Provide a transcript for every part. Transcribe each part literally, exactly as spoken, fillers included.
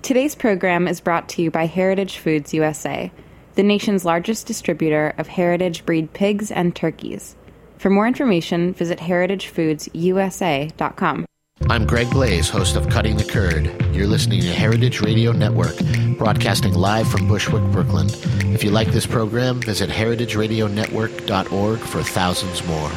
Today's program is brought to you by Heritage Foods U S A, the nation's largest distributor of heritage breed pigs and turkeys. For more information, visit heritage foods u s a dot com. I'm Greg Blaze, host of Cutting the Curd. You're listening to Heritage Radio Network, broadcasting live from Bushwick, Brooklyn. If you like this program, visit heritage radio network dot org for thousands more.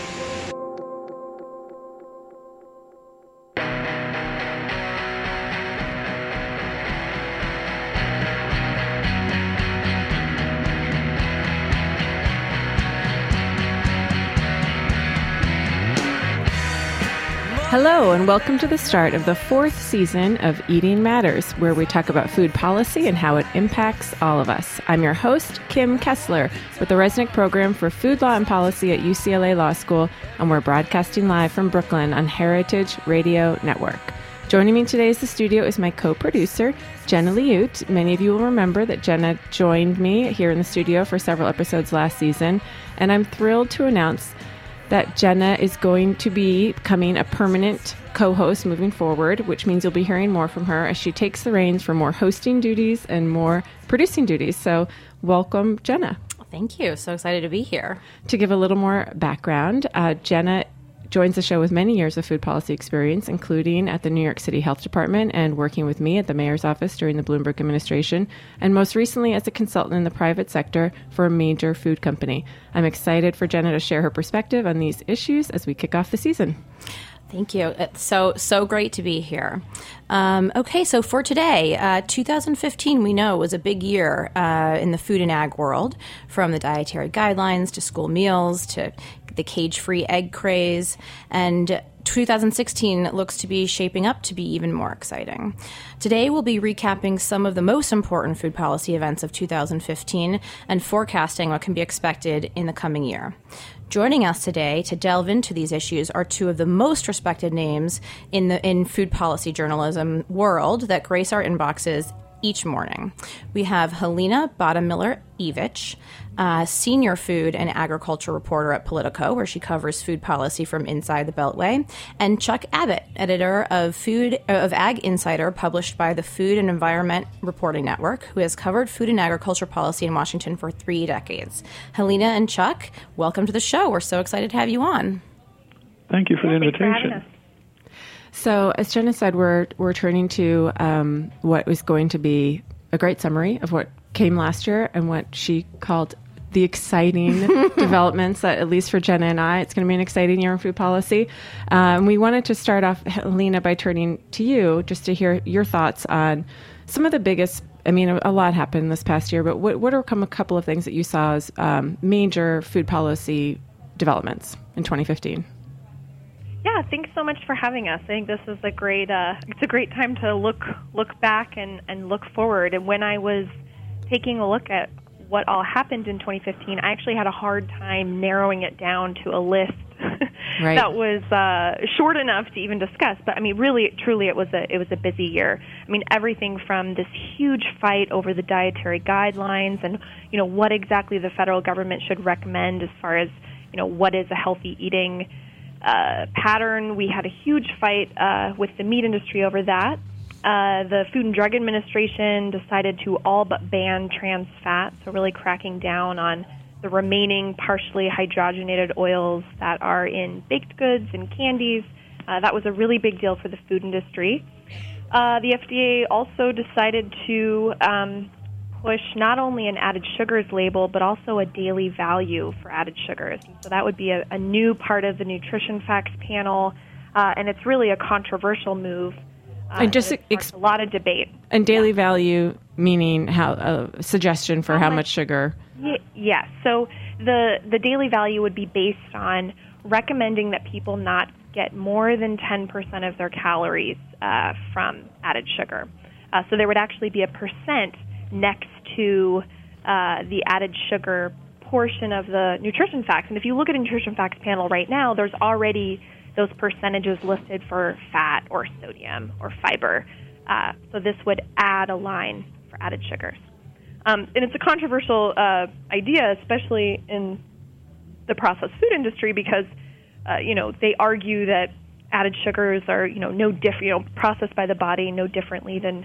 Hello, and welcome to the start of the fourth season of Eating Matters, where we talk about food policy and how it impacts all of us. I'm your host, Kim Kessler, with the Resnick Program for Food Law and Policy at U C L A Law School, and we're broadcasting live from Brooklyn on Heritage Radio Network. Joining me today in the studio is my co-producer, Jenna Liut. Many of you will remember that Jenna joined me here in the studio for several episodes last season, and I'm thrilled to announce that Jenna is going to be becoming a permanent co-host moving forward, which means you'll be hearing more from her as she takes the reins for more hosting duties and more producing duties. So welcome, Jenna. Thank you. So excited to be here. To give a little more background, uh, Jenna joins the show with many years of food policy experience, including at the New York City Health Department and working with me at the mayor's office during the Bloomberg administration, and most recently as a consultant in the private sector for a major food company. I'm excited for Jenna to share her perspective on these issues as we kick off the season. Thank you. It's so, so great to be here. Um, okay, so for today, uh, two thousand fifteen, we know, was a big year uh, in the food and ag world, from the dietary guidelines to school meals to the cage-free egg craze. And two thousand sixteen looks to be shaping up to be even more exciting. Today, we'll be recapping some of the most important food policy events of two thousand fifteen and forecasting what can be expected in the coming year. Joining us today to delve into these issues are two of the most respected names in the in food policy journalism world that grace our inboxes each morning. We have Helena Bottomiller-Evich, uh, senior food and agriculture reporter at Politico, where she covers food policy from inside the Beltway, and Chuck Abbott, editor of Food of Ag Insider, published by the Food and Environment Reporting Network, who has covered food and agriculture policy in Washington for three decades. Helena and Chuck, welcome to the show. We're so excited to have you on. Thank you for yeah, the invitation. So, as Jenna said, we're we're turning to um, what was going to be a great summary of what came last year and what she called the exciting developments, that, at least for Jenna and I, it's going to be an exciting year in food policy. Um, we wanted to start off, Helena, by turning to you just to hear your thoughts on some of the biggest, I mean, a, a lot happened this past year, but what, what are a couple of things that you saw as um, major food policy developments in twenty fifteen? Yeah, thanks so much for having us. I think this is a great uh, it's a great time to look look back and, and look forward. And when I was taking a look at what all happened in twenty fifteen, I actually had a hard time narrowing it down to a list right. that was uh, short enough to even discuss. But I mean, really, truly, it was a it was a busy year. I mean, everything from this huge fight over the dietary guidelines and you know what exactly the federal government should recommend as far as you know what is a healthy eating Uh, pattern. We had a huge fight uh, with the meat industry over that. Uh, the Food and Drug Administration decided to all but ban trans fat, so really cracking down on the remaining partially hydrogenated oils that are in baked goods and candies. Uh, that was a really big deal for the food industry. Uh, the F D A also decided to um, push not only an added sugars label, but also a daily value for added sugars. So that would be a, a new part of the Nutrition Facts panel, uh, and it's really a controversial move. Uh, and just and ex- a lot of debate. And daily yeah. value meaning how a suggestion for how, how much, much sugar? Y- yes. So the the daily value would be based on recommending that people not get more than ten percent of their calories uh, from added sugar. Uh, so there would actually be a percent next to uh, the added sugar portion of the Nutrition Facts. And if you look at a Nutrition Facts panel right now, there's already those percentages listed for fat or sodium or fiber. Uh, so this would add a line for added sugars. Um, and it's a controversial uh, idea, especially in the processed food industry, because, uh, you know, they argue that added sugars are, you know, no different, you know, processed by the body no differently than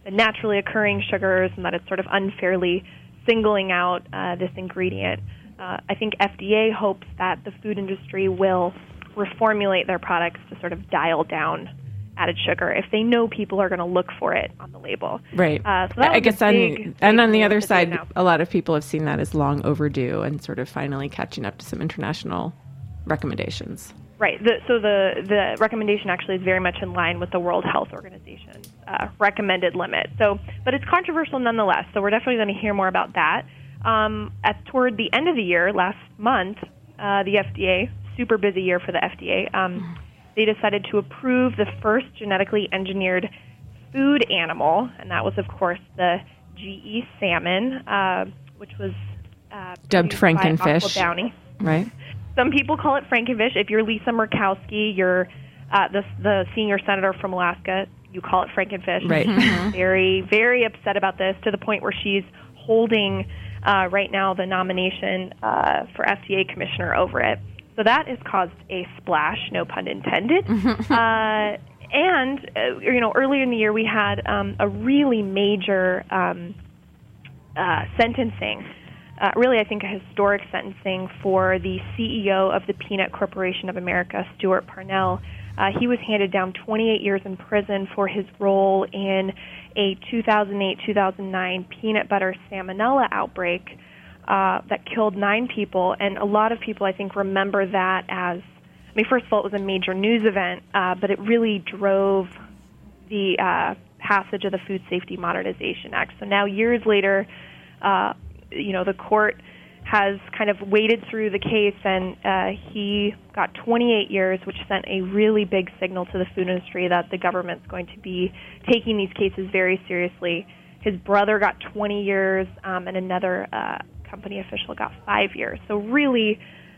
the naturally occurring sugars and that it's sort of unfairly singling out uh, this ingredient. Uh, I think F D A hopes that the food industry will reformulate their products to sort of dial down added sugar if they know people are going to look for it on the label. Right. Uh, so that I guess on, big, and big on the other to side, a lot of people have seen that as long overdue and sort of finally catching up to some international recommendations. Right. The, so the, the recommendation actually is very much in line with the World Health Organization's uh, recommended limit. So, but it's controversial nonetheless. So we're definitely going to hear more about that. Um, at toward the end of the year, last month, uh, the F D A, super busy year for the F D A, um, they decided to approve the first genetically engineered food animal, and that was, of course, the G E salmon, uh, which was uh, dubbed Frankenfish. Bounty. Right. Some people call it Frankenfish. If you're Lisa Murkowski, you're uh, the, the senior senator from Alaska, you call it Frankenfish. Right. Very, very upset about this to the point where she's holding uh, right now the nomination uh, for F D A commissioner over it. So that has caused a splash, no pun intended. uh, and, uh, you know, earlier in the year we had um, a really major um, uh, sentencing, uh, really I think a historic sentencing for the C E O of the Peanut Corporation of America, Stuart Parnell. Uh, he was handed down twenty-eight years in prison for his role in a two thousand eight two thousand nine peanut butter salmonella outbreak Uh, that killed nine people, and a lot of people, I think, remember that as, I mean, first of all, it was a major news event, uh, but it really drove the uh, passage of the Food Safety Modernization Act. So now, years later, uh, you know, the court has kind of waded through the case, and uh, he got twenty-eight years, which sent a really big signal to the food industry that the government's going to be taking these cases very seriously. His brother got twenty years, um, and another uh, company official got five years. So really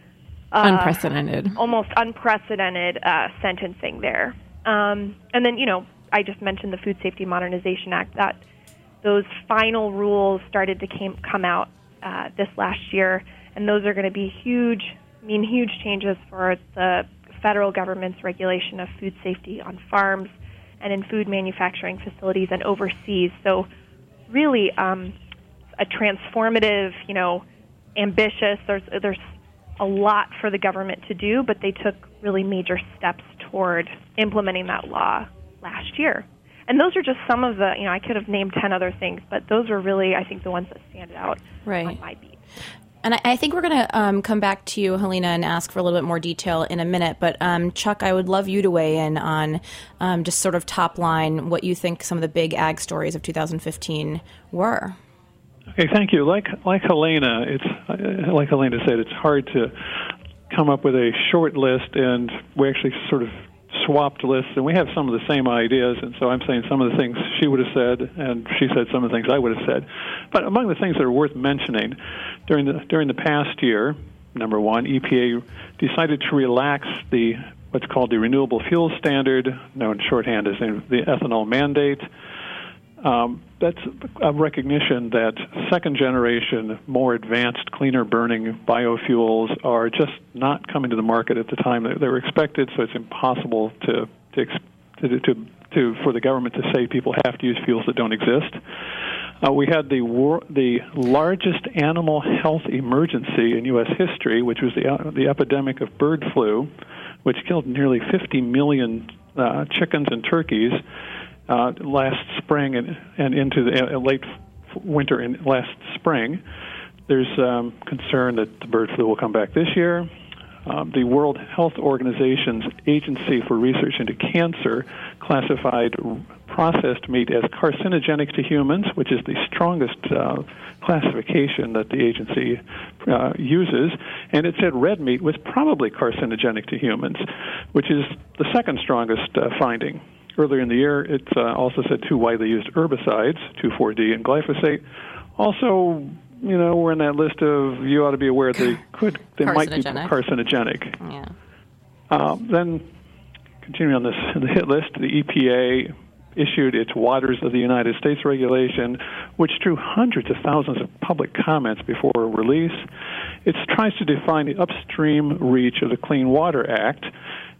uh, unprecedented, almost unprecedented uh, sentencing there. Um, and then, you know, I just mentioned the Food Safety Modernization Act. That those final rules started to came, come out uh, this last year, and those are going to be huge, mean huge changes for the federal government's regulation of food safety on farms and in food manufacturing facilities and overseas. So really, um, a transformative, you know, ambitious. There's there's a lot for the government to do, but they took really major steps toward implementing that law last year. And those are just some of the, you know, I could have named ten other things, but those are really, I think, the ones that stand out right. on my beat. And I, I think we're going to um, come back to you, Helena, and ask for a little bit more detail in a minute. But um, Chuck, I would love you to weigh in on um, just sort of top line what you think some of the big ag stories of two thousand fifteen were. Okay, thank you. Like like Helena, it's uh, like Helena said, it's hard to come up with a short list, and we actually sort of swapped lists, and we have some of the same ideas, and so I'm saying some of the things she would have said, and she said some of the things I would have said. But among the things that are worth mentioning, during the during the past year, number one, E P A decided to relax the what's called the Renewable Fuel Standard, known shorthand as the ethanol mandate. Um, that's a recognition that second-generation, more advanced, cleaner-burning biofuels are just not coming to the market at the time that they were expected, so it's impossible to to, to, to, to for the government to say people have to use fuels that don't exist. Uh, we had the war, the largest animal health emergency in U S history, which was the uh, the epidemic of bird flu, which killed nearly fifty million uh, chickens and turkeys uh, last spring and, and into the uh, late winter and last spring. There's um, concern that the bird flu will come back this year. Um, the World Health Organization's Agency for Research into Cancer classified processed meat as carcinogenic to humans, which is the strongest uh, classification that the agency uh, uses. And it said red meat was probably carcinogenic to humans, which is the second strongest uh, finding. Earlier in the year, it uh, also said two widely used herbicides, two four D and glyphosate, also, you know, we're in that list of you ought to be aware they could, they might be carcinogenic. Yeah. Um, then, continuing on this the hit list, the E P A issued its Waters of the United States regulation, which drew hundreds of thousands of public comments before release. It tries to define the upstream reach of the Clean Water Act,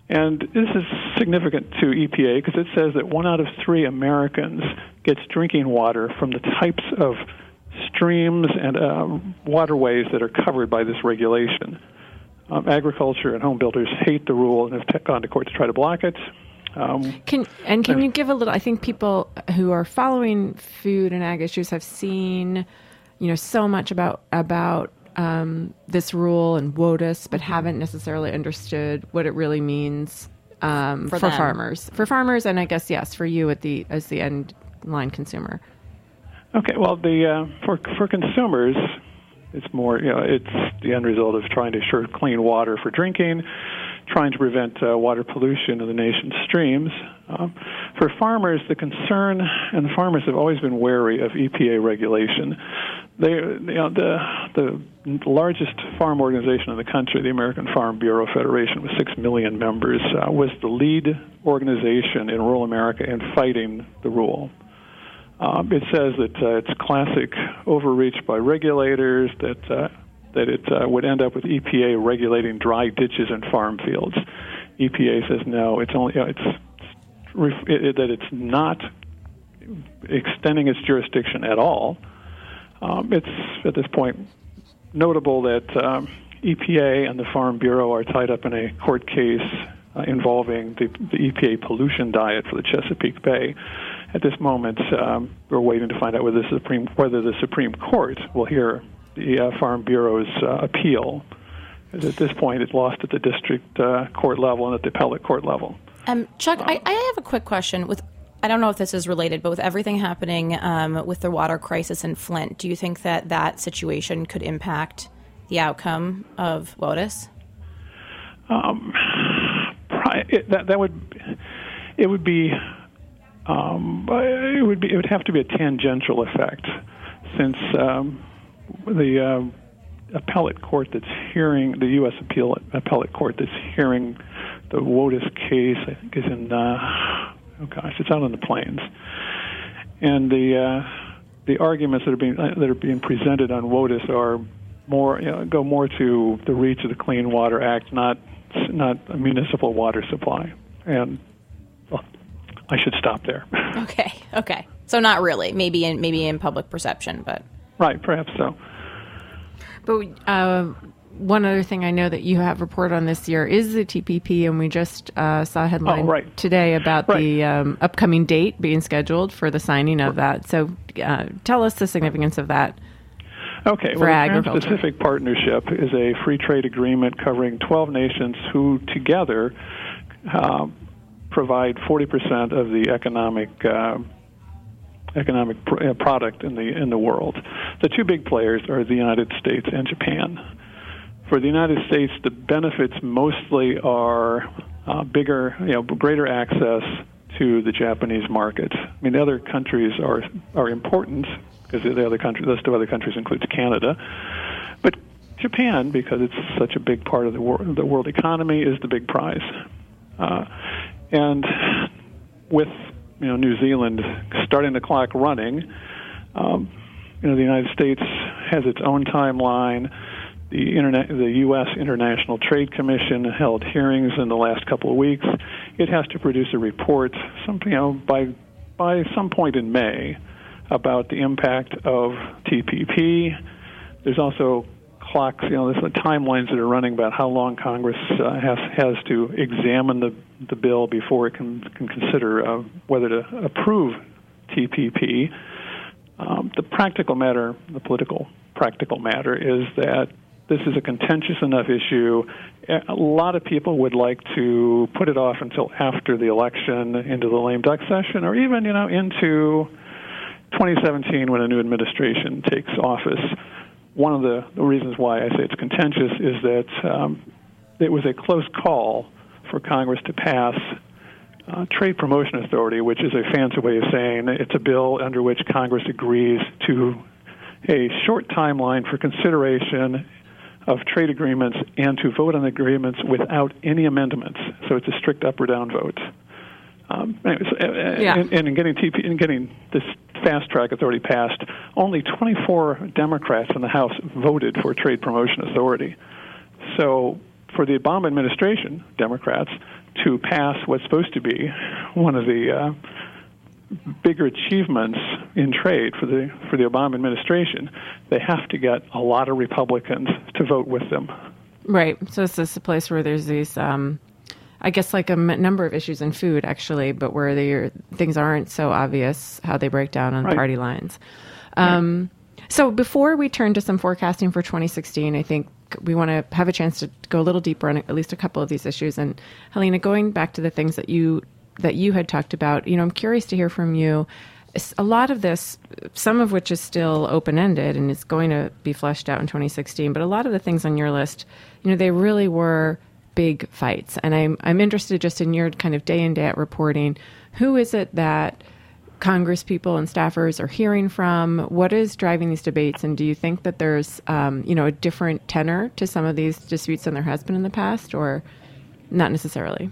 And this is significant to E P A because it says that one out of three Americans gets drinking water from the types of streams and uh, waterways that are covered by this regulation. Um, agriculture and home builders hate the rule and have t- gone to court to try to block it. Um, can and can you give a little? I think people who are following food and ag issues have seen, you know, so much about about um, this rule and WOTUS, but haven't necessarily understood what it really means um, for, for farmers, for farmers, and I guess yes, for you at the as the end line consumer. Okay, well, the uh, for for consumers, it's more, you know, it's the end result of trying to assure clean water for drinking, trying to prevent uh, water pollution in the nation's streams. Um, for farmers, the concern, and the farmers have always been wary of E P A regulation. They, you know, the the largest farm organization in the country, the American Farm Bureau Federation, with six million members, uh, was the lead organization in rural America in fighting the rule. Um, it says that uh, it's classic overreach by regulators, that uh, that it uh, would end up with E P A regulating dry ditches and farm fields. E P A says no, it's only uh, it's, it's it, it, that it's not extending its jurisdiction at all. Um, it's at this point notable that um, E P A and the Farm Bureau are tied up in a court case uh, involving the, the E P A pollution diet for the Chesapeake Bay. At this moment, um, we're waiting to find out whether the Supreme whether the Supreme Court will hear the uh, Farm Bureau's uh, appeal. At this point, it's lost at the district uh, court level and at the appellate court level. Um, Chuck, I, I have a quick question. With I don't know if this is related, but with everything happening um, with the water crisis in Flint, do you think that that situation could impact the outcome of WOTUS? Um, it, that that would it would be. Um, it would be. It would have to be a tangential effect, since um, the uh, appellate court that's hearing the U S appeal appellate court that's hearing the WOTUS case, I think, is in. Uh, oh gosh, it's out on the plains, and the uh, the arguments that are being uh, that are being presented on WOTUS are more you know, go more to the reach of the Clean Water Act, not not a municipal water supply, and. Well, I should stop there. Okay, okay. So not really. Maybe in maybe in public perception, but right, perhaps so. But uh, one other thing I know that you have reported on this year is the T P P, and we just uh, saw a headline oh, right. today about right. the um, upcoming date being scheduled for the signing of that. So uh, tell us the significance of that. Okay, for well, agriculture. the Trans-Pacific Partnership is a free trade agreement covering twelve nations who together uh, provide forty percent of the economic uh, economic pr- uh, product in the in the world. The two big players are the United States and Japan. For the United States, the benefits mostly are uh, bigger, you know, greater access to the Japanese market. I mean, the other countries are are important because the other country, those two other countries includes Canada, but Japan, because it's such a big part of the, wor- the world economy, is the big prize. Uh, And with you know New Zealand starting the clock running, um, you know the United States has its own timeline. The internet, the U S International Trade Commission held hearings in the last couple of weeks. It has to produce a report, some you know by by some point in May, about the impact of T P P. There's also clocks, you know, there's the timelines that are running about how long Congress uh, has has to examine the the bill before it can can consider uh, whether to approve T P P. Um, the practical matter, the political practical matter, is that this is a contentious enough issue. A lot of people would like to put it off until after the election, into the lame duck session, or even, you know, into twenty seventeen when a new administration takes office. One of the, the reasons why I say it's contentious is that um, it was a close call for Congress to pass uh, Trade Promotion Authority, which is a fancy way of saying it's a bill under which Congress agrees to a short timeline for consideration of trade agreements and to vote on agreements without any amendments. So it's a strict up or down vote. Um, anyways, yeah. and, and in getting T P, in getting this fast track authority passed, only twenty-four Democrats in the House voted for Trade Promotion Authority. So for the Obama administration, Democrats, to pass what's supposed to be one of the uh, bigger achievements in trade for the for the Obama administration, they have to get a lot of Republicans to vote with them. Right. So it's just a place where there's these, um, I guess, like a m- number of issues in food, actually, but where they things aren't so obvious how they break down on right. party lines. Um, right. So before we turn to some forecasting for twenty sixteen, I think we want to have a chance to go a little deeper on at least a couple of these issues. And Helena, going back to the things that you that you had talked about, you know, I'm curious to hear from you. A lot of this, some of which is still open-ended and is going to be fleshed out in twenty sixteen, but a lot of the things on your list, you know, they really were big fights. And I'm I'm interested just in your kind of day-in, day-out reporting. Who is it that Congress people and staffers are hearing from? What is driving these debates? And do you think that there's, um, you know, a different tenor to some of these disputes than there has been in the past, or not necessarily?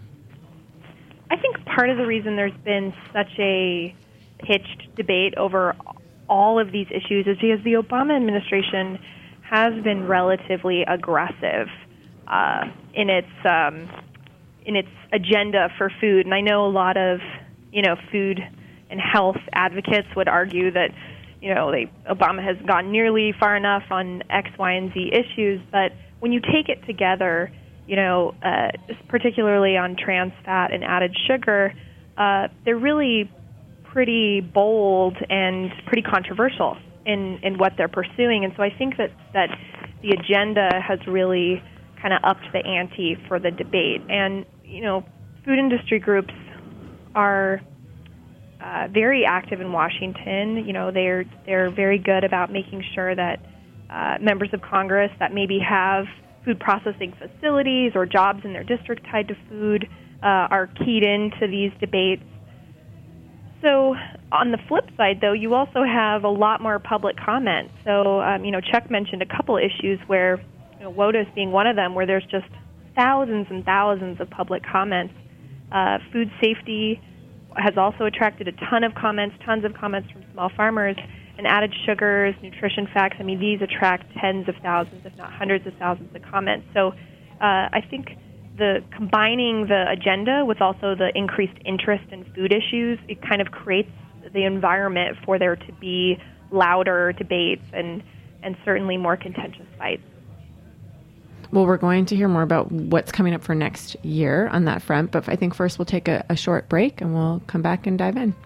I think part of the reason there's been such a pitched debate over all of these issues is because the Obama administration has been relatively aggressive uh, in its um, in its agenda for food, and I know a lot of you know food and health advocates would argue that you know they, Obama has gone nearly far enough on X, Y, and Z issues, but when you take it together, you know, uh, particularly on trans fat and added sugar, uh, they're really pretty bold and pretty controversial in, in what they're pursuing. And so I think that, that the agenda has really kind of upped the ante for the debate. And, you know, food industry groups are uh, very active in Washington. You know, they're, they're very good about making sure that uh, members of Congress that maybe have food processing facilities or jobs in their district tied to food uh, are keyed into these debates. So on the flip side, though, you also have a lot more public comment. So, um, you know, Chuck mentioned a couple issues where, you know, WOTUS being one of them, where there's just thousands and thousands of public comments. Uh, food safety has also attracted a ton of comments, tons of comments from small farmers. And added sugars, nutrition facts, I mean, these attract tens of thousands, if not hundreds of thousands of comments. So uh, I think the combining the agenda with also the increased interest in food issues, it kind of creates the environment for there to be louder debates and, and certainly more contentious fights. Well, we're going to hear more about what's coming up for next year on that front, but I think first we'll take a, a short break and we'll come back and dive in.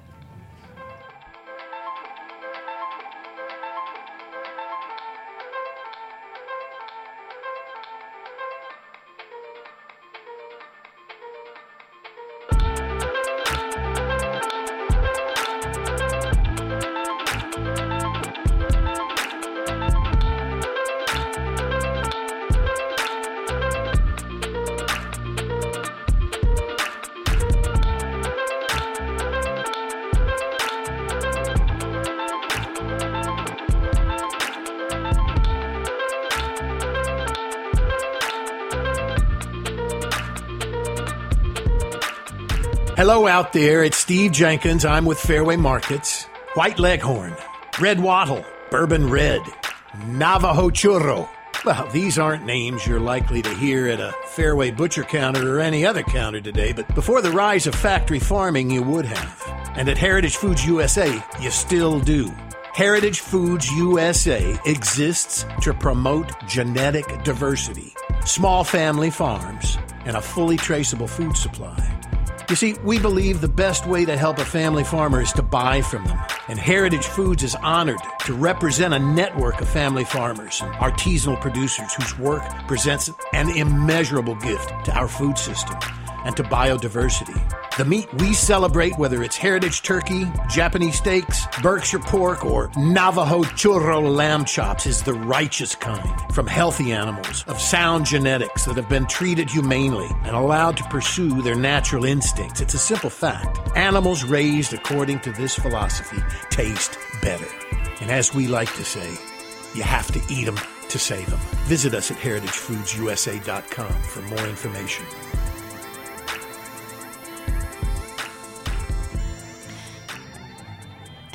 Hello out there, it's Steve Jenkins. I'm with Fairway Markets. White Leghorn, Red Wattle, Bourbon Red, Navajo Churro. Well, these aren't names you're likely to hear at a Fairway butcher counter or any other counter today, but before the rise of factory farming, you would have. And at Heritage Foods U S A, you still do. Heritage Foods U S A exists to promote genetic diversity, small family farms, and a fully traceable food supply. You see, we believe the best way to help a family farmer is to buy from them. And Heritage Foods is honored to represent a network of family farmers and artisanal producers whose work presents an immeasurable gift to our food system and to biodiversity. The meat we celebrate, whether it's heritage turkey, Japanese steaks, Berkshire pork, or Navajo churro lamb chops, is the righteous kind from healthy animals of sound genetics that have been treated humanely and allowed to pursue their natural instincts. It's a simple fact. Animals raised according to this philosophy taste better. And as we like to say, you have to eat them to save them. Visit us at heritage foods u s a dot com for more information.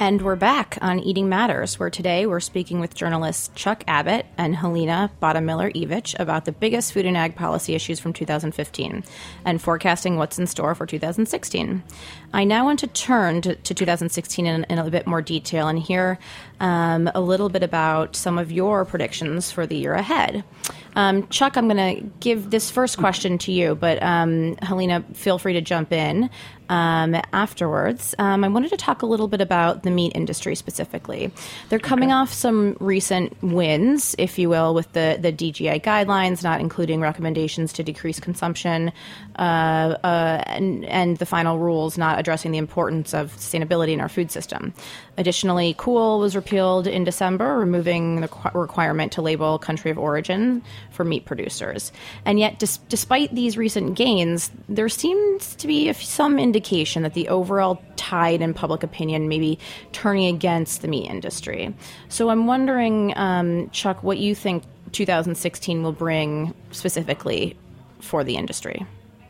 And we're back on Eating Matters, where today we're speaking with journalists Chuck Abbott and Helena Bottomiller-Evich about the biggest food and ag policy issues from two thousand fifteen and forecasting what's in store for two thousand sixteen. I now want to turn to, to two thousand sixteen in, in a bit more detail and hear um, a little bit about some of your predictions for the year ahead. Um, Chuck, I'm going to give this first question to you, but um, Helena, feel free to jump in um, afterwards. Um, I wanted to talk a little bit about the meat industry specifically. They're coming okay. off some recent wins, if you will, with the, the D G A guidelines, not including recommendations to decrease consumption, uh, uh, and, and the final rules not addressing the importance of sustainability in our food system. Additionally, Cool was repealed in December, removing the requirement to label country of origin for meat producers. And yet, dis- despite these recent gains, there seems to be some indication that the overall tide in public opinion may be turning against the meat industry. So I'm wondering, um, Chuck, what you think two thousand sixteen will bring specifically for the industry.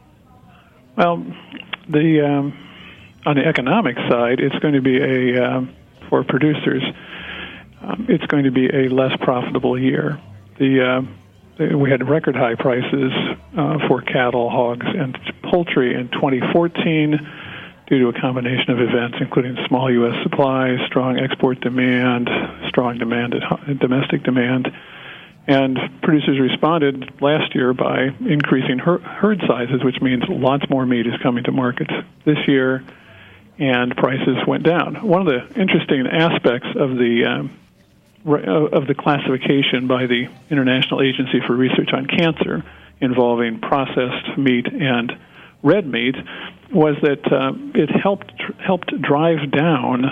Well, the um, on the economic side, it's going to be a um, for producers. Um, it's going to be a less profitable year. The uh, we had record high prices uh, for cattle, hogs, and poultry in twenty fourteen due to a combination of events, including small U S supplies, strong export demand, strong demand at domestic demand. And producers responded last year by increasing herd sizes, which means lots more meat is coming to market this year, and prices went down. One of the interesting aspects of the um, of the classification by the International Agency for Research on Cancer involving processed meat and red meat was that uh, it helped helped drive down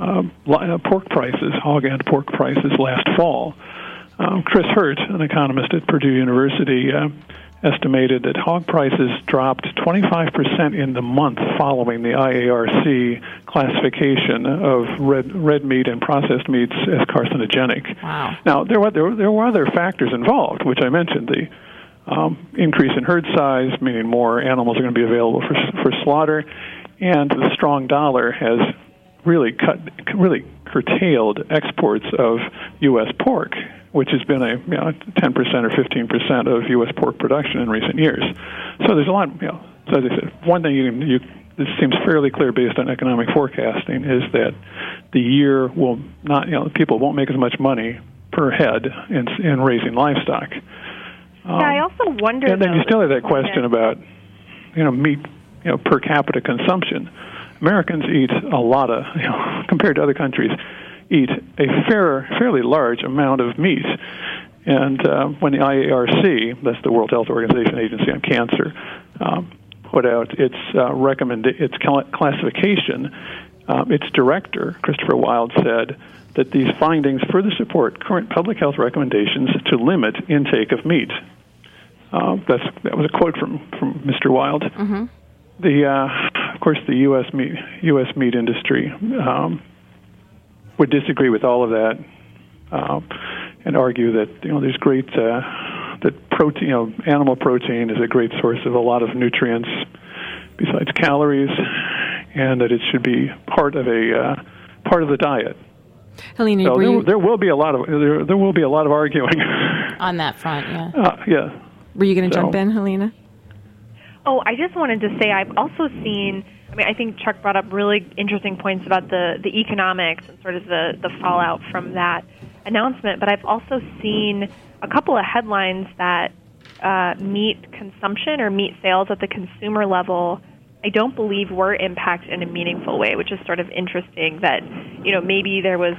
uh, pork prices, hog and pork prices last fall. Um, Chris Hurt, an economist at Purdue University, uh, estimated that hog prices dropped twenty-five percent in the month following the I A R C classification of red red meat and processed meats as carcinogenic. Wow. Now, there were, there were, there were other factors involved, which I mentioned. The um, increase in herd size, meaning more animals are going to be available for, for slaughter, and the strong dollar has really cut, really curtailed exports of U S pork, which has been a you know, ten percent or fifteen percent of U S pork production in recent years. So there's a lot, you know, so as I said, one thing you can, you, this seems fairly clear based on economic forecasting is that the year will not, you know, people won't make as much money per head in, in raising livestock. Um, yeah, I also wonder. And then though, you still have that question about, you know, meat, you know, per capita consumption. Americans eat a lot of, you know, compared to other countries, eat a fair, fairly large amount of meat. And uh, when the I A R C, that's the World Health Organization Agency on Cancer, um, put out its uh, recommend its classification, um, its director, Christopher Wild, said that these findings further support current public health recommendations to limit intake of meat. Uh, that's that was a quote from, from Mister Wild. Mm-hmm. The uh, of course the U S meat U S meat industry um, would disagree with all of that uh, and argue that you know there's great uh, that protein, you know, animal protein is a great source of a lot of nutrients besides calories, and that it should be part of a uh, part of the diet. Helena, so were there, you... there will be a lot of there, there will be a lot of arguing on that front. Yeah. Uh, yeah. Were you going to so. jump in, Helena? Oh, I just wanted to say I've also seen. I mean, I think Chuck brought up really interesting points about the, the economics and sort of the, the fallout from that announcement. But I've also seen a couple of headlines that uh, meat consumption or meat sales at the consumer level, I don't believe were impacted in a meaningful way, which is sort of interesting that, you know, maybe there was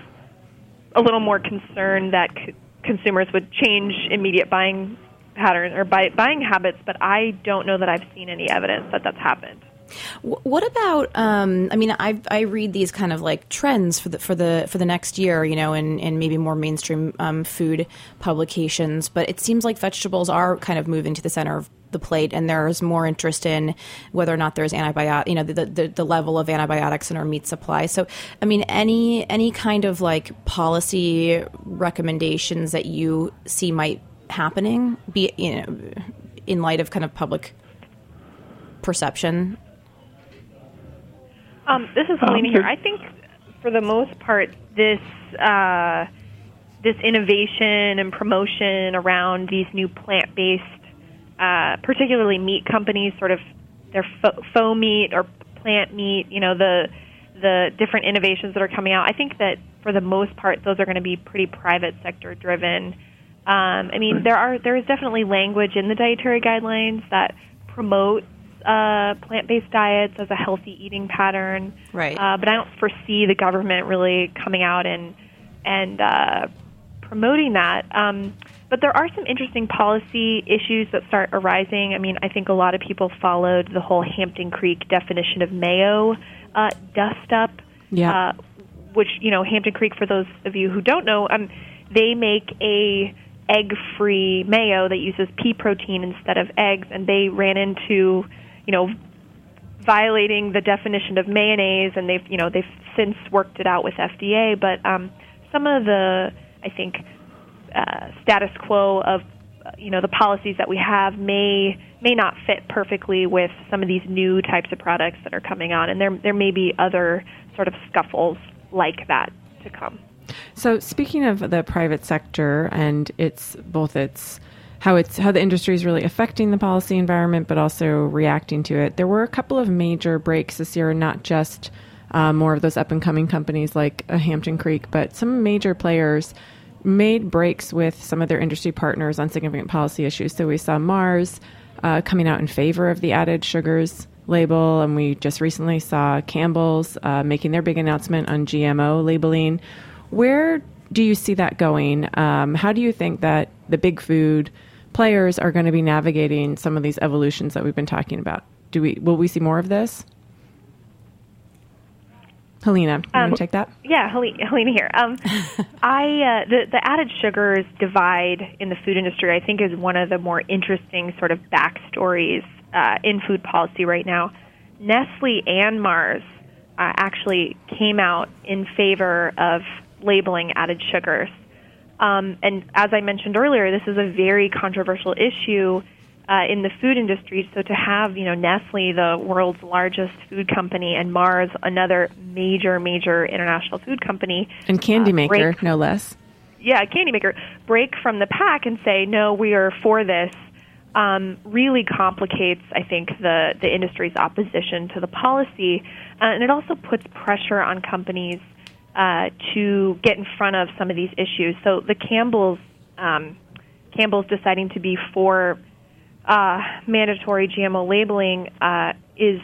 a little more concern that c- consumers would change immediate buying patterns or buy, buying habits, but I don't know that I've seen any evidence that that's happened. What about? Um, I mean, I I read these kind of like trends for the for the for the next year, you know, in, in maybe more mainstream um, food publications. But it seems like vegetables are kind of moving to the center of the plate, and there's more interest in whether or not there's antibiotic, you know, the, the the level of antibiotics in our meat supply. So, I mean, any any kind of like policy recommendations that you see might happening, be you know, in light of kind of public perception. Um, this is Helena um, here. I think for the most part, this uh, this innovation and promotion around these new plant-based, uh, particularly meat companies, sort of their faux, faux meat or plant meat, you know, the the different innovations that are coming out, I think that for the most part, those are going to be pretty private sector driven. Um, I mean, there are there is definitely language in the dietary guidelines that promote uh, plant-based diets as a healthy eating pattern. Right. Uh, but I don't foresee the government really coming out and and uh, promoting that. Um, but there are some interesting policy issues that start arising. I mean, I think a lot of people followed the whole Hampton Creek definition of mayo uh, dust-up. Yeah. Uh, which, you know, Hampton Creek, for those of you who don't know, um, they make a egg-free mayo that uses pea protein instead of eggs, and they ran into, you know, violating the definition of mayonnaise, and they've, you know, they've since worked it out with F D A. But um, some of the, I think, uh, status quo of, you know, the policies that we have may may not fit perfectly with some of these new types of products that are coming on, and there there may be other sort of scuffles like that to come. So speaking of the private sector and it's both its how it's how the industry is really affecting the policy environment, but also reacting to it, there were a couple of major breaks this year, not just uh, more of those up and coming companies like uh, Hampton Creek, but some major players made breaks with some of their industry partners on significant policy issues. So we saw Mars uh, coming out in favor of the added sugars label, and we just recently saw Campbell's uh, making their big announcement on G M O labeling. Where do you see that going? Um, how do you think that the big food players are going to be navigating some of these evolutions that we've been talking about? Do we will we see more of this? Helena, you um, want to take that? Yeah, Helena here. Um, I uh, the the added sugars divide in the food industry, I think, is one of the more interesting sort of backstories uh, in food policy right now. Nestle and Mars uh, actually came out in favor of labeling added sugars. Um, and as I mentioned earlier, this is a very controversial issue uh, in the food industry. So to have, you know, Nestle, the world's largest food company, and Mars, another major, major international food company, and candy uh, maker, break, no less. Yeah, candy maker, break from the pack and say, no, we are for this, um, really complicates, I think, the, the industry's opposition to the policy. Uh, and it also puts pressure on companies Uh, to get in front of some of these issues. So the Campbell's um, Campbell's deciding to be for uh, mandatory G M O labeling uh, is,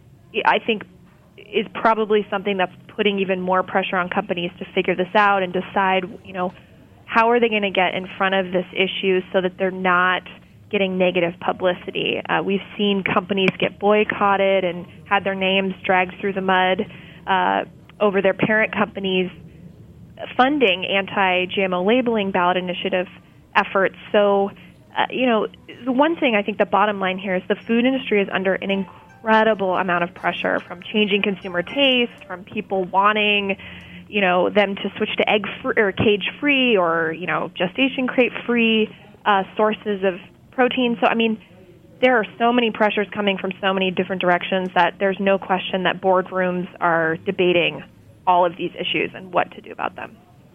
I think, is probably something that's putting even more pressure on companies to figure this out and decide, you know, how are they going to get in front of this issue so that they're not getting negative publicity. Uh, we've seen companies get boycotted and had their names dragged through the mud Uh, over their parent companies funding anti-G M O labeling ballot initiative efforts. So, uh, you know, the one thing I think the bottom line here is the food industry is under an incredible amount of pressure from changing consumer taste, from people wanting, you know, them to switch to egg free or cage free or, you know, gestation crate free uh, sources of protein. So, I mean, there are so many pressures coming from so many different directions that there's no question that boardrooms are debating all of these issues and what to do about them.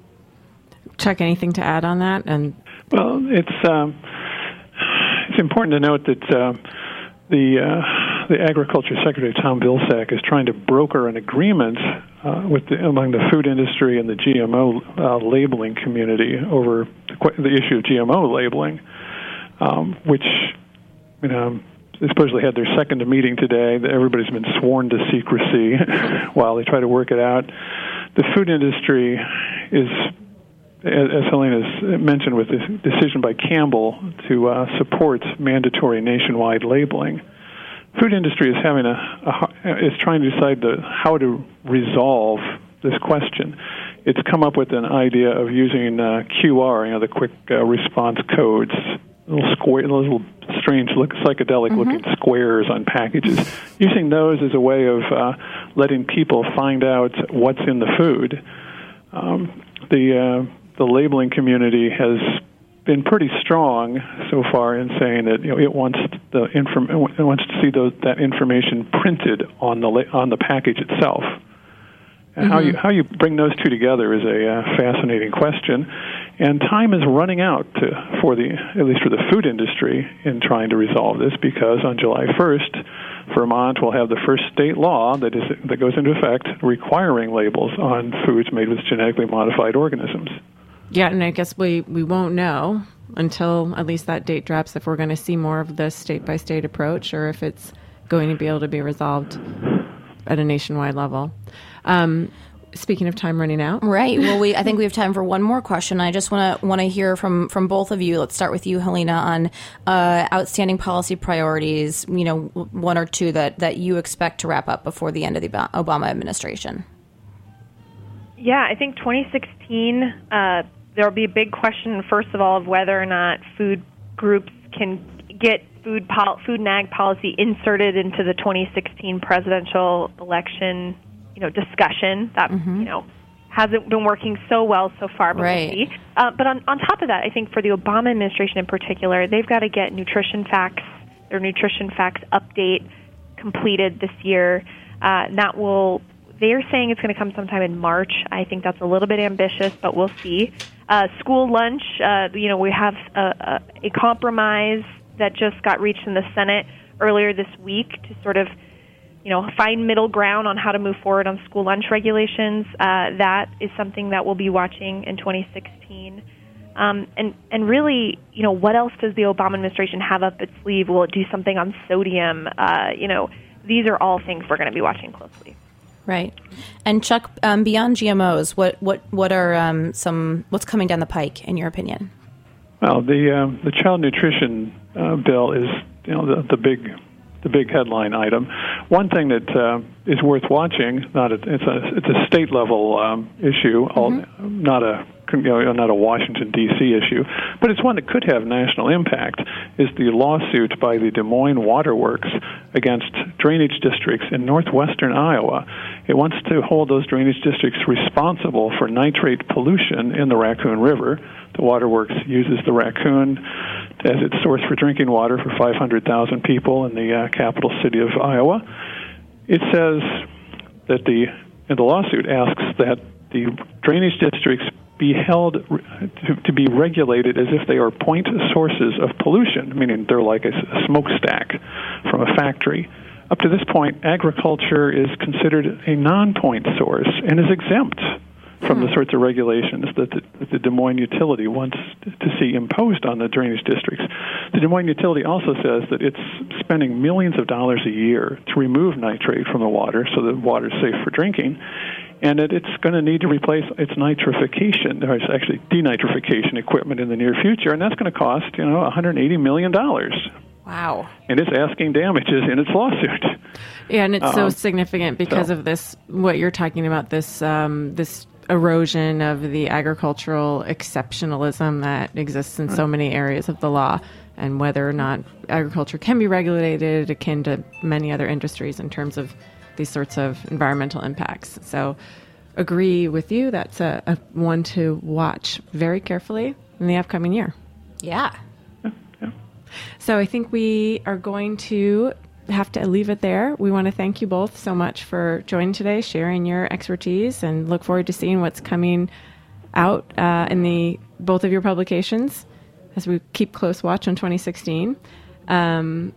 Chuck, anything to add on that? And well, it's um, it's important to note that uh, the uh, the Agriculture Secretary Tom Vilsack is trying to broker an agreement uh, with the, among the food industry and the G M O uh, labeling community over the, the issue of G M O labeling, um, which. You know, they supposedly had their second meeting today. Everybody's been sworn to secrecy while they try to work it out. The food industry is, as Helena's mentioned, with this decision by Campbell to uh, support mandatory nationwide labeling. Food industry is having a, a is trying to decide the, how to resolve this question. It's come up with an idea of using uh, Q R, you know, the quick uh, response codes. Little square, little strange, look, psychedelic-looking mm-hmm. squares on packages. Using those as a way of uh, letting people find out what's in the food. Um, the uh, the labeling community has been pretty strong so far in saying that, you know, it wants the inform- it wants to see those, that information printed on the la- on the package itself. Mm-hmm. How you how you bring those two together is a uh, fascinating question, and time is running out to, for the at least for the food industry in trying to resolve this, because on July first, Vermont will have the first state law that is that goes into effect requiring labels on foods made with genetically modified organisms. Yeah, and I guess we, we won't know until at least that date drops if we're going to see more of this state-by-state approach or if it's going to be able to be resolved at a nationwide level. Um, speaking of time running out. Right. Well, we I think we have time for one more question. I just want to want to hear from, from both of you. Let's start with you, Helena, on uh, outstanding policy priorities, you know, one or two that, that you expect to wrap up before the end of the Obama administration. Yeah, I think twenty sixteen, uh, there will be a big question, first of all, of whether or not food groups can get food pol- food and ag policy inserted into the twenty sixteen presidential election, you know, discussion that, mm-hmm. you know, hasn't been working so well so far, but right. we'll see. Uh, but on, on top of that, I think for the Obama administration in particular, they've got to get nutrition facts, their nutrition facts update completed this year. Uh, that will, they're saying it's going to come sometime in March. I think that's a little bit ambitious, but we'll see. Uh, school lunch, uh, you know, we have a, a, a compromise that just got reached in the Senate earlier this week to sort of, you know, find middle ground on how to move forward on school lunch regulations. Uh, that is something that we'll be watching in twenty sixteen. Um, and, and really, you know, what else does the Obama administration have up its sleeve? Will it do something on sodium? Uh, you know, these are all things we're going to be watching closely. Right. And Chuck, um, beyond G M Os, what, what, what are um, some, what's coming down the pike, in your opinion? Well, the um, the child nutrition uh, bill is, you know, the, the big the big headline item. One thing that uh, is worth watching, not a, it's a it's a state level um, issue, mm-hmm. all, not a you know, not a Washington D C issue, but it's one that could have national impact. Is the lawsuit by the Des Moines Water Works against drainage districts in northwestern Iowa. It wants to hold those drainage districts responsible for nitrate pollution in the Raccoon River. The Waterworks uses the Raccoon as its source for drinking water for five hundred thousand people in the uh, capital city of Iowa. It says that the, and the lawsuit asks that the drainage districts be held to, to be regulated as if they are point sources of pollution, meaning they're like a, a smokestack from a factory. Up to this point, agriculture is considered a non-point source and is exempt from the sorts of regulations that the, that the Des Moines utility wants to see imposed on the drainage districts. The Des Moines utility also says that it's spending millions of dollars a year to remove nitrate from the water so that water is safe for drinking, and that it's going to need to replace its nitrification, or it's actually denitrification equipment in the near future, and that's going to cost, you know, one hundred eighty million dollars. Wow. And it's asking damages in its lawsuit. Yeah, and it's um, so significant because so. of this, what you're talking about, this um, this erosion of the agricultural exceptionalism that exists in so many areas of the law, and whether or not agriculture can be regulated akin to many other industries in terms of these sorts of environmental impacts. So agree with you. That's a, a one to watch very carefully in the upcoming year. Yeah. yeah, yeah. So I think we are going to have to leave it there. We want to thank you both so much for joining today, sharing your expertise, and look forward to seeing what's coming out uh, in the both of your publications as we keep close watch on twenty sixteen. Um,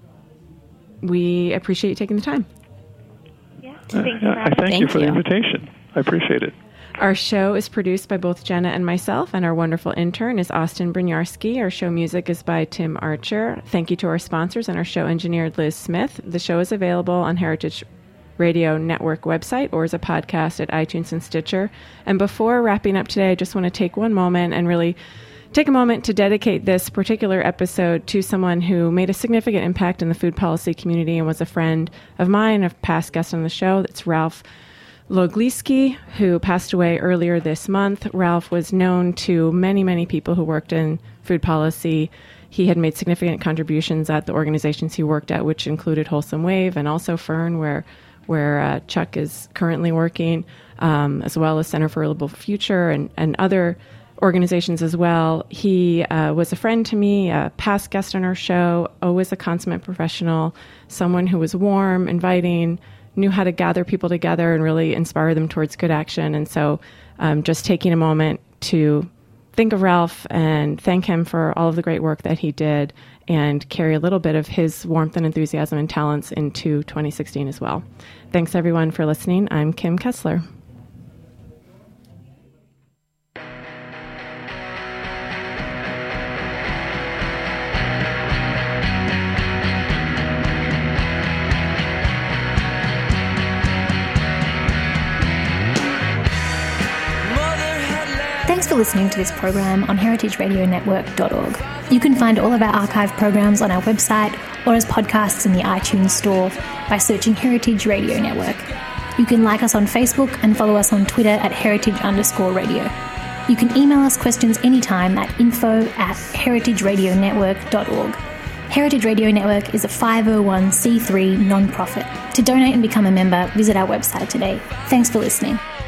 we appreciate you taking the time. Yeah, thanks Uh, for I having thank Thank you for you. the invitation. I appreciate it. Our show is produced by both Jenna and myself, and our wonderful intern is Austin Brynjarski. Our show music is by Tim Archer. Thank you to our sponsors and our show engineer, Liz Smith. The show is available on Heritage Radio Network website or as a podcast at iTunes and Stitcher. And before wrapping up today, I just want to take one moment and really take a moment to dedicate this particular episode to someone who made a significant impact in the food policy community and was a friend of mine, a past guest on the show. That's Ralph Logliski, who passed away earlier this month. Ralph was known to many, many people who worked in food policy. He had made significant contributions at the organizations he worked at, which included Wholesome Wave and also Fern, where where uh, Chuck is currently working, um, as well as Center for a Livable Future and, and other organizations as well. He uh, was a friend to me, a past guest on our show, always a consummate professional, someone who was warm, inviting, knew how to gather people together and really inspire them towards good action. And so um, just taking a moment to think of Ralph and thank him for all of the great work that he did and carry a little bit of his warmth and enthusiasm and talents into twenty sixteen as well. Thanks, everyone, for listening. I'm Kim Kessler. Thanks for listening to this program on heritage radio network dot org. You can find all of our archive programs on our website or as podcasts in the iTunes store by searching Heritage Radio Network. You can like us on Facebook and follow us on Twitter at heritage underscore radio. You can email us questions anytime at info at heritage radio network dot org. Heritage Radio Network is a five oh one c three non-profit. To donate and become a member, visit our website today. Thanks for listening.